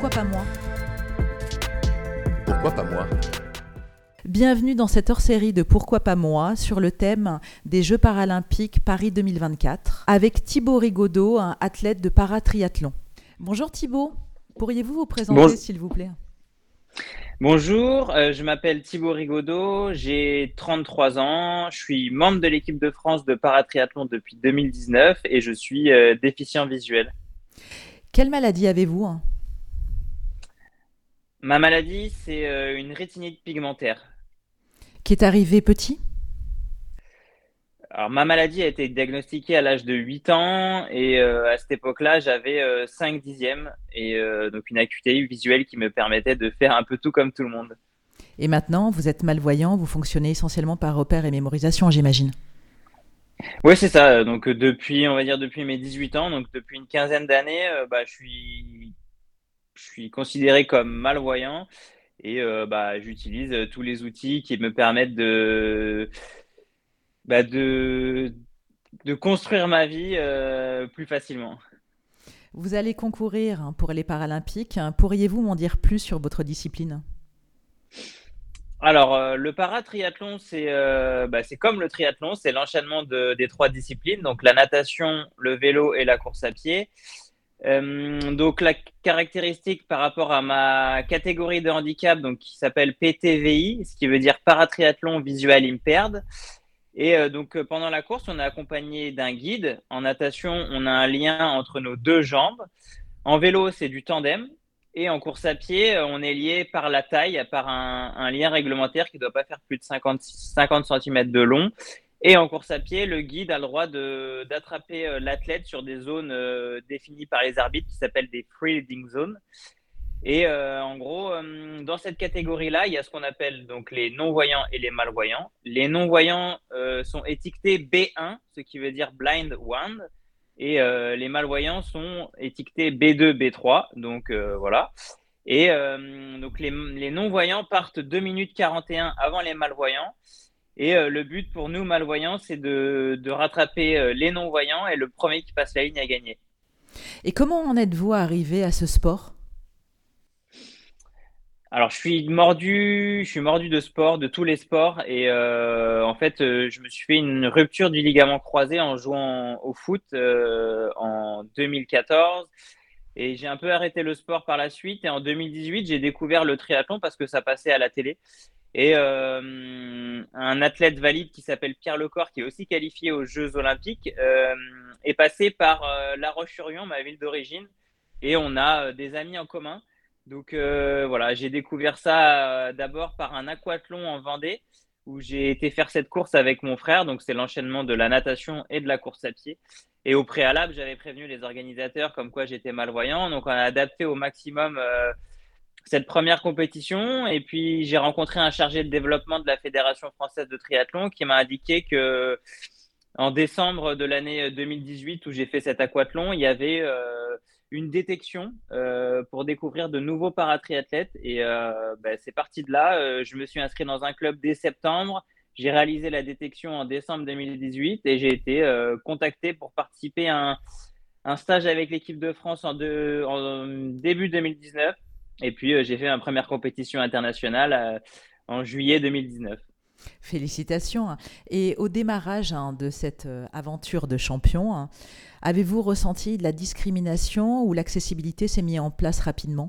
Pourquoi pas moi? Pourquoi pas moi? Bienvenue dans cette hors-série de Pourquoi pas moi sur le thème des Jeux paralympiques Paris 2024 avec Thibaut Rigaudot, un athlète de paratriathlon. Bonjour Thibaut, pourriez-vous vous présenter s'il vous plaît? Bonjour, je m'appelle Thibaut Rigaudot, j'ai 33 ans, je suis membre de l'équipe de France de paratriathlon depuis 2019 et je suis déficient visuel. Quelle maladie avez-vous? Ma maladie, c'est une rétinite pigmentaire. Qui est arrivé petit? Alors, ma maladie a été diagnostiquée à l'âge de 8 ans et à cette époque-là, j'avais 5 dixièmes et donc une acuité visuelle qui me permettait de faire un peu tout comme tout le monde. Et maintenant, vous êtes malvoyant, vous fonctionnez essentiellement par repère et mémorisation, j'imagine. Oui, c'est ça. Donc, depuis, on va dire, depuis mes 18 ans, donc depuis une quinzaine d'années, je suis considéré comme malvoyant et j'utilise tous les outils qui me permettent bah, de, de construire ma vie plus facilement. Vous allez concourir pour les Paralympiques. Pourriez-vous m'en dire plus sur votre discipline? Alors, le paratriathlon, c'est comme le triathlon, c'est l'enchaînement des trois disciplines, donc la natation, le vélo et la course à pied. Donc, la caractéristique par rapport à ma catégorie de handicap, donc qui s'appelle PTVI, ce qui veut dire paratriathlon visual impaired. Et pendant la course, on est accompagné d'un guide. En natation, on a un lien entre nos deux jambes. En vélo, c'est du tandem. Et en course à pied, on est lié par la taille, par un lien réglementaire qui ne doit pas faire plus de 50 cm de long. Et en course à pied, le guide a le droit d'attraper l'athlète sur des zones définies par les arbitres qui s'appellent des free leading zones. Et en gros, dans cette catégorie-là, il y a ce qu'on appelle donc les non-voyants et les malvoyants. Les non-voyants sont étiquetés B1, ce qui veut dire blind one. Et les malvoyants sont étiquetés B2, B3. Donc voilà. Et donc les non-voyants partent 2 minutes 41 avant les malvoyants. Et le but pour nous malvoyants, c'est de rattraper les non-voyants et le premier qui passe la ligne a gagné. Et comment en êtes-vous arrivé à ce sport? Alors, je suis mordu de sport, de tous les sports. Et en fait, je me suis fait une rupture du ligament croisé en jouant au foot en 2014. Et j'ai un peu arrêté le sport par la suite. Et en 2018, j'ai découvert le triathlon parce que ça passait à la télé. Et un athlète valide qui s'appelle Pierre Lecor, qui est aussi qualifié aux Jeux Olympiques, est passé par La Roche-sur-Yon, ma ville d'origine. Et on a des amis en commun. Donc voilà, j'ai découvert ça d'abord par un aquathlon en Vendée où j'ai été faire cette course avec mon frère. Donc c'est l'enchaînement de la natation et de la course à pied. Et au préalable, j'avais prévenu les organisateurs comme quoi j'étais malvoyant. Donc on a adapté au maximum cette première compétition. Et puis j'ai rencontré un chargé de développement de la Fédération française de triathlon qui m'a indiqué que en décembre de l'année 2018 où j'ai fait cet aquathlon, il y avait une détection pour découvrir de nouveaux paratriathlètes. Et c'est parti de là. Je me suis inscrit dans un club dès septembre. J'ai réalisé la détection en décembre 2018 et j'ai été contacté pour participer à un stage avec l'équipe de France en début 2019. Et puis, j'ai fait ma première compétition internationale en juillet 2019. Félicitations. Et au démarrage de cette aventure de champion, avez-vous ressenti de la discrimination ou l'accessibilité s'est mise en place rapidement?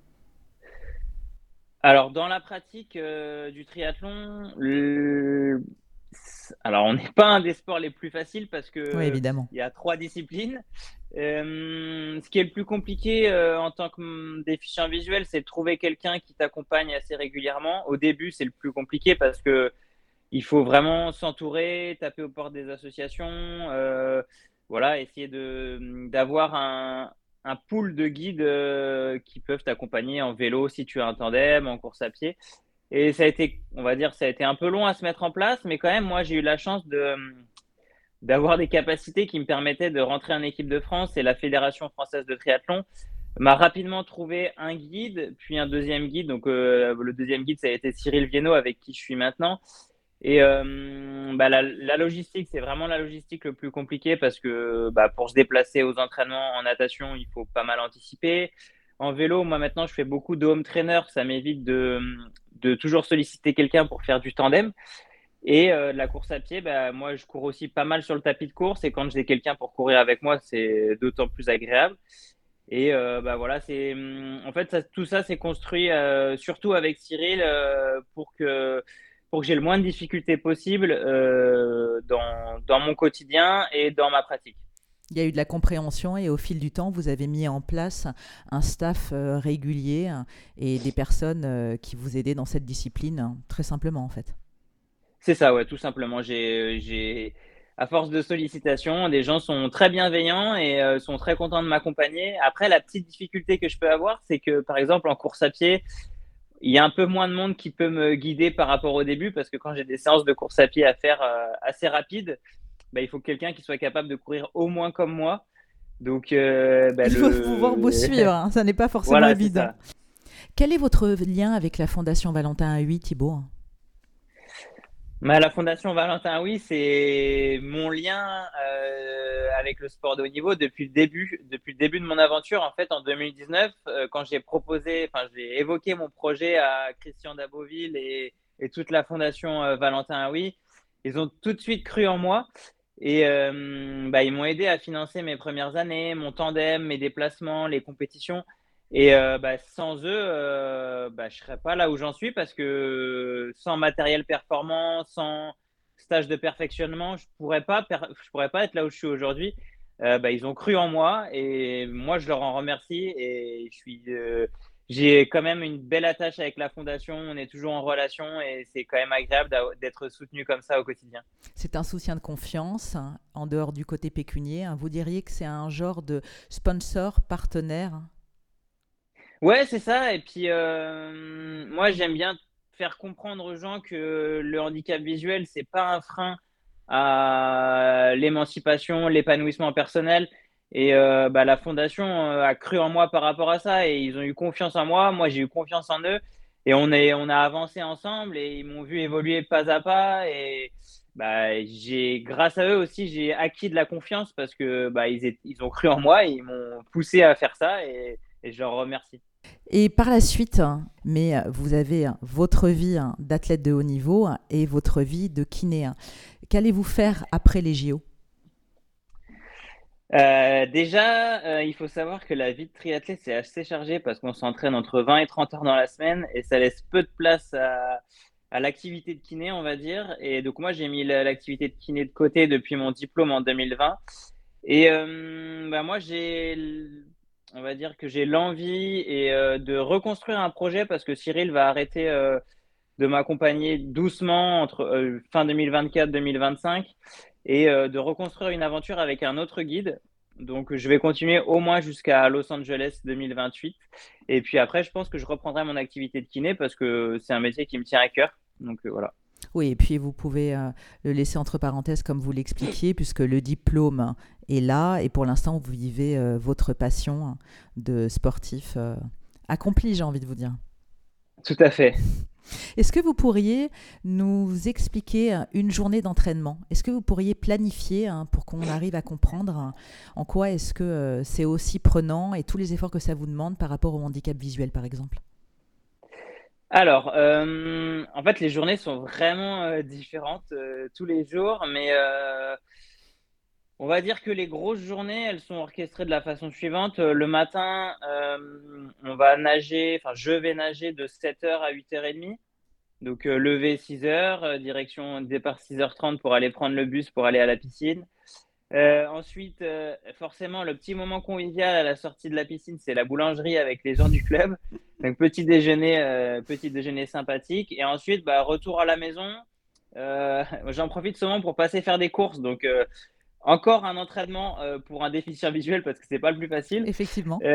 Alors, dans la pratique du triathlon, alors on n'est pas un des sports les plus faciles parce Oui, que évidemment. il y a trois disciplines. Ce qui est le plus compliqué en tant que déficient visuel, c'est de trouver quelqu'un qui t'accompagne assez régulièrement. Au début, c'est le plus compliqué parce que il faut vraiment s'entourer, taper aux portes des associations, voilà, essayer d'avoir un pool de guides qui peuvent t'accompagner en vélo si tu as un tandem, en course à pied. Et ça a été, on va dire, ça a été un peu long à se mettre en place, mais quand même, moi, j'ai eu la chance d'avoir des capacités qui me permettaient de rentrer en équipe de France et la Fédération française de triathlon m'a rapidement trouvé un guide, puis un deuxième guide. Donc, le deuxième guide, ça a été Cyril Viennot avec qui je suis maintenant. Et la logistique, c'est vraiment la logistique le plus compliqué parce que pour se déplacer aux entraînements en natation, il faut pas mal anticiper. En vélo, moi maintenant, je fais beaucoup de home trainer. Ça m'évite de toujours solliciter quelqu'un pour faire du tandem. Et de la course à pied, bah, moi, je cours aussi pas mal sur le tapis de course. Et quand j'ai quelqu'un pour courir avec moi, c'est d'autant plus agréable. Et bah, voilà, en fait, tout ça s'est construit surtout avec Cyril pour que j'ai le moins de difficultés possible dans mon quotidien et dans ma pratique. Il y a eu de la compréhension et au fil du temps, vous avez mis en place un staff régulier et des personnes qui vous aidaient dans cette discipline, très simplement en fait. C'est ça, ouais, tout simplement. À force de sollicitations, des gens sont très bienveillants et sont très contents de m'accompagner. Après, la petite difficulté que je peux avoir, c'est que, par exemple, en course à pied, il y a un peu moins de monde qui peut me guider par rapport au début parce que quand j'ai des séances de course à pied à faire assez rapides, bah, il faut quelqu'un qui soit capable de courir au moins comme moi. Donc, bah, Il faut pouvoir vous suivre, hein, ça n'est pas forcément voilà, c'est évident. ça. Quel est votre lien avec la Fondation Valentin Huy, Thibaut? Mais la Fondation Valentin, oui, c'est mon lien avec le sport de haut niveau depuis le début de mon aventure. En fait, en 2019, quand j'ai évoqué mon projet à Christian Daboville et toute la Fondation Valentin, oui, ils ont tout de suite cru en moi et bah, ils m'ont aidé à financer mes premières années, mon tandem, mes déplacements, les compétitions. Et bah, sans eux, bah, je serais pas là où j'en suis parce que sans matériel performant, sans stage de perfectionnement, je pourrais pas être là où je suis aujourd'hui. Bah, ils ont cru en moi et moi je leur en remercie et j'ai quand même une belle attache avec la fondation. On est toujours en relation et c'est quand même agréable d'être soutenu comme ça au quotidien. C'est un soutien de confiance, hein, en dehors du côté pécunier, hein. Vous diriez que c'est un genre de sponsor partenaire? Ouais, c'est ça. Et puis, moi, j'aime bien faire comprendre aux gens que le handicap visuel, c'est pas un frein à l'émancipation, l'épanouissement personnel. Et bah, la fondation a cru en moi par rapport à ça et ils ont eu confiance en moi. Moi, j'ai eu confiance en eux et on a avancé ensemble et ils m'ont vu évoluer pas à pas. Et bah, grâce à eux aussi, j'ai acquis de la confiance parce que bah, ils ont cru en moi et ils m'ont poussé à faire ça et je leur remercie. Et par la suite, hein, mais vous avez votre vie, hein, d'athlète de haut niveau, hein, et votre vie de kiné, hein. Qu'allez-vous faire après les JO? Déjà, il faut savoir que la vie de triathlète, c'est assez chargé parce qu'on s'entraîne entre 20 et 30 heures dans la semaine et ça laisse peu de place à l'activité de kiné, on va dire. Et donc, moi, j'ai mis l'activité de kiné de côté depuis mon diplôme en 2020. Et bah, moi, on va dire que j'ai l'envie de reconstruire un projet parce que Cyril va arrêter de m'accompagner doucement entre fin 2024-2025 et de reconstruire une aventure avec un autre guide. Donc, je vais continuer au moins jusqu'à Los Angeles 2028. Et puis après, je pense que je reprendrai mon activité de kiné parce que c'est un métier qui me tient à cœur. Donc, voilà. Oui, et puis vous pouvez le laisser entre parenthèses comme vous l'expliquiez, puisque le diplôme est là et pour l'instant vous vivez votre passion, hein, de sportif accompli, j'ai envie de vous dire. Tout à fait. Est-ce que vous pourriez nous expliquer une journée d'entraînement? Est-ce que vous pourriez planifier, hein, pour qu'on arrive à comprendre, hein, en quoi est-ce que c'est aussi prenant et tous les efforts que ça vous demande par rapport au handicap visuel, par exemple? Alors, en fait, les journées sont vraiment différentes tous les jours, mais on va dire que les grosses journées, elles sont orchestrées de la façon suivante. Le matin, on va nager, enfin, je vais nager de 7 heures à 8h30. Donc, lever 6 heures, direction départ 6h30 pour aller prendre le bus pour aller à la piscine. Ensuite, forcément, le petit moment convivial à la sortie de la piscine, c'est la boulangerie avec les gens du club. Donc, petit déjeuner sympathique. Et ensuite, bah, retour à la maison. J'en profite souvent pour passer faire des courses. Donc, encore un entraînement pour un déficient visuel parce que c'est pas le plus facile. Effectivement.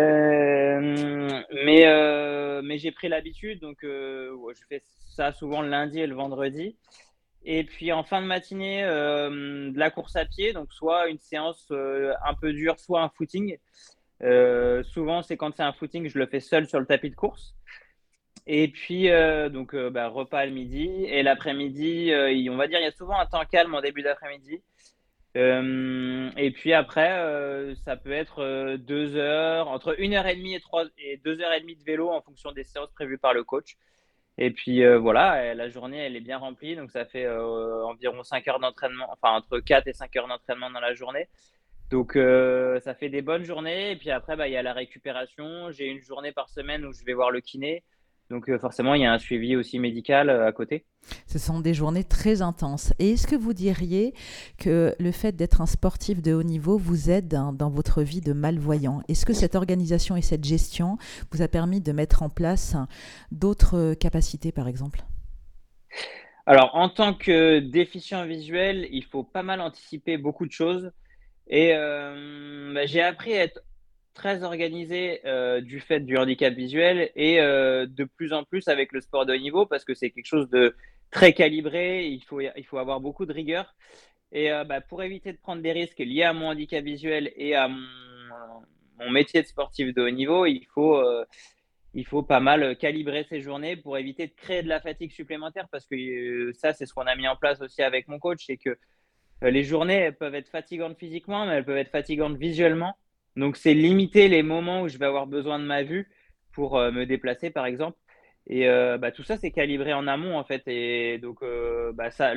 Mais j'ai pris l'habitude. Donc, ouais, je fais ça souvent le lundi et le vendredi. Et puis en fin de matinée, de la course à pied, donc soit une séance un peu dure, soit un footing. Souvent, c'est quand c'est un footing, je le fais seul sur le tapis de course. Et puis, bah, repas le midi. Et l'après-midi, on va dire, il y a souvent un temps calme en début d'après-midi. Et puis après, ça peut être 2 heures, entre 1 heure et demie et 2 heures et demie de vélo en fonction des séances prévues par le coach. Et puis voilà, la journée, elle est bien remplie. Donc ça fait environ 5 heures d'entraînement, enfin entre 4 et 5 heures d'entraînement dans la journée. Donc ça fait des bonnes journées. Et puis après, bah, il y a la récupération. J'ai une journée par semaine où je vais voir le kiné. Donc forcément, il y a un suivi aussi médical à côté. Ce sont des journées très intenses. Et est-ce que vous diriez que le fait d'être un sportif de haut niveau vous aide dans votre vie de malvoyant? Est-ce que cette organisation et cette gestion vous a permis de mettre en place d'autres capacités, par exemple? Alors, en tant que déficient visuel, il faut pas mal anticiper beaucoup de choses. Et bah, j'ai appris à être très organisé du fait du handicap visuel et de plus en plus avec le sport de haut niveau parce que c'est quelque chose de très calibré. Il faut avoir beaucoup de rigueur. Et bah, pour éviter de prendre des risques liés à mon handicap visuel et à mon métier de sportif de haut niveau, il faut pas mal calibrer ses journées pour éviter de créer de la fatigue supplémentaire parce que ça, c'est ce qu'on a mis en place aussi avec mon coach, c'est que les journées, elles peuvent être fatigantes physiquement, mais elles peuvent être fatigantes visuellement. Donc, c'est limiter les moments où je vais avoir besoin de ma vue pour me déplacer, par exemple. Et bah, tout ça, c'est calibré en amont, en fait. Et donc, bah, ça,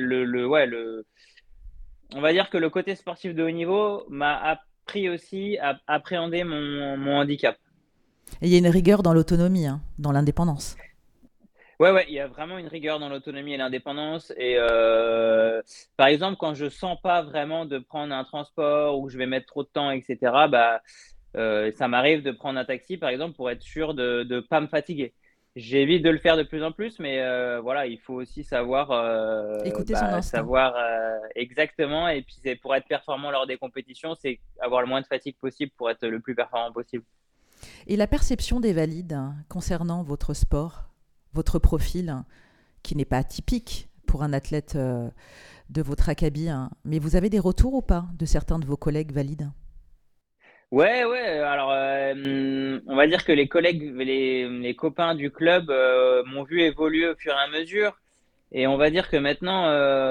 on va dire que le côté sportif de haut niveau m'a appris aussi à appréhender mon handicap. Et il y a une rigueur dans l'autonomie, hein, dans l'indépendance. Ouais, ouais, il y a vraiment une rigueur dans l'autonomie et l'indépendance. Et par exemple, quand je sens pas vraiment de prendre un transport ou que je vais mettre trop de temps, etc., bah, ça m'arrive de prendre un taxi, par exemple, pour être sûr de ne pas me fatiguer. J'évite de le faire de plus en plus, mais voilà, il faut aussi savoir, Écouter son instinct. exactement. Et puis, c'est pour être performant lors des compétitions, c'est avoir le moins de fatigue possible pour être le plus performant possible. Et la perception des valides concernant votre sport, votre profil, qui n'est pas atypique pour un athlète de votre acabit, hein, mais vous avez des retours ou pas de certains de vos collègues valides? Ouais, ouais. Alors, on va dire que les collègues, les copains du club m'ont vu évoluer au fur et à mesure. Et on va dire que maintenant,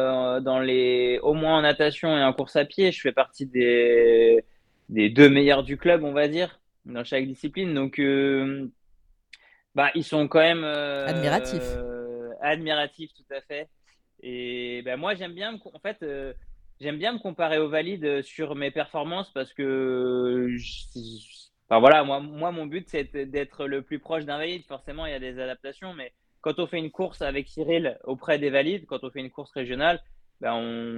au moins en natation et en course à pied, je fais partie des deux meilleurs du club, on va dire, dans chaque discipline. Donc, bah, ils sont quand même Admiratif. admiratifs, tout à fait. Et ben moi, en fait, j'aime bien me comparer aux valides sur mes performances parce que, enfin voilà, moi, mon but, c'est d'être le plus proche d'un valide. Forcément, il y a des adaptations, mais quand on fait une course avec Cyril auprès des valides, quand on fait une course régionale, ben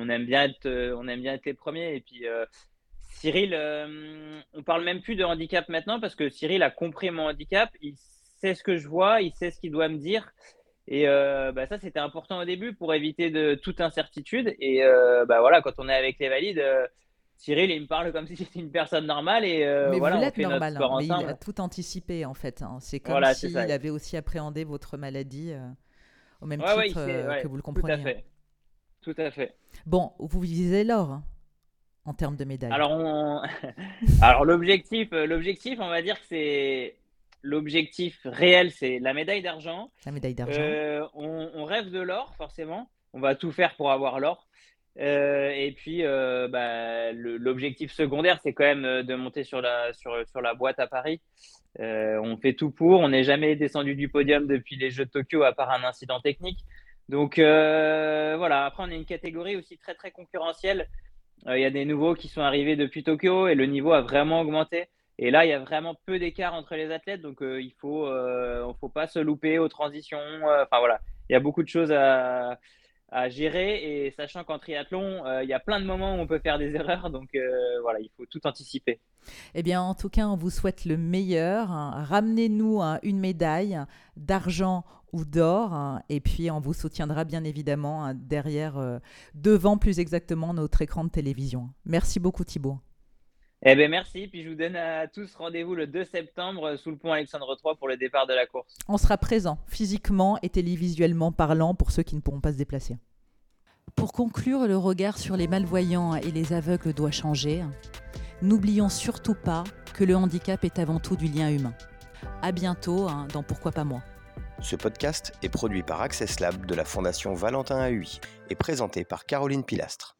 on aime bien être les premiers. Et puis, Cyril, on parle même plus de handicap maintenant parce que Cyril a compris mon handicap. Il sait ce que je vois, il sait ce qu'il doit me dire. Et bah, ça, c'était important au début pour éviter toute incertitude. Et bah, voilà, quand on est avec les valides, Cyril, il me parle comme si c'était une personne normale. Et Mais vous voilà, on l'êtes fait notre normal, hein, sport mais il a ensemble. tout anticipé en fait, hein. C'est comme Voilà, c'est ça. s'il avait aussi appréhendé votre maladie au même Ouais, ouais, titre que ouais, vous le tout à compreniez, hein. fait. Tout à fait. Bon, vous visez l'or hein, en termes de médailles. Alors, Alors l'objectif, on va dire que c'est l'objectif réel, c'est la médaille d'argent. La médaille d'argent. On rêve de l'or, forcément. On va tout faire pour avoir l'or. Et puis, bah, l'objectif secondaire, c'est quand même de monter sur la boîte à Paris. On fait tout pour. On n'est jamais descendu du podium depuis les Jeux de Tokyo, à part un incident technique. Donc voilà. Après, on est une catégorie aussi très très concurrentielle. Il y a des nouveaux qui sont arrivés depuis Tokyo et le niveau a vraiment augmenté. Et là, il y a vraiment peu d'écart entre les athlètes, donc faut pas se louper aux transitions. Enfin voilà, il y a beaucoup de choses à gérer et sachant qu'en triathlon, il y a plein de moments où on peut faire des erreurs, donc voilà, il faut tout anticiper. Eh bien, en tout cas, on vous souhaite le meilleur, hein. Ramenez-nous une médaille d'argent ou d'or, hein, et puis on vous soutiendra bien évidemment hein, derrière, devant plus exactement notre écran de télévision. Merci beaucoup Thibaut. Eh bien, merci. Puis je vous donne à tous rendez-vous le 2 septembre sous le pont Alexandre III pour le départ de la course. On sera présent physiquement et télévisuellement parlant pour ceux qui ne pourront pas se déplacer. Pour conclure, le regard sur les malvoyants et les aveugles doit changer. N'oublions surtout pas que le handicap est avant tout du lien humain. À bientôt hein, dans Pourquoi pas moi. Ce podcast est produit par Access Lab de la Fondation Valentin Ahui et présenté par Caroline Pilastre.